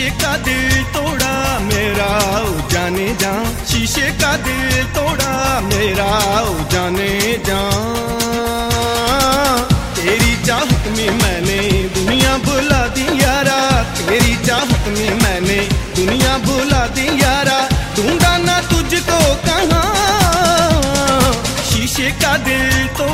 शीशे का दिल तोड़ा मेरा ओ जाने जा, शीशे का दिल तोड़ा मेरा ओ जाने जा। तेरी चाहत में मैंने दुनिया भुला दी यारा, तेरी चाहत में मैंने दुनिया भुला दी यारा। ढूंढा ना तुझको कहाँ, शीशे का दिल तो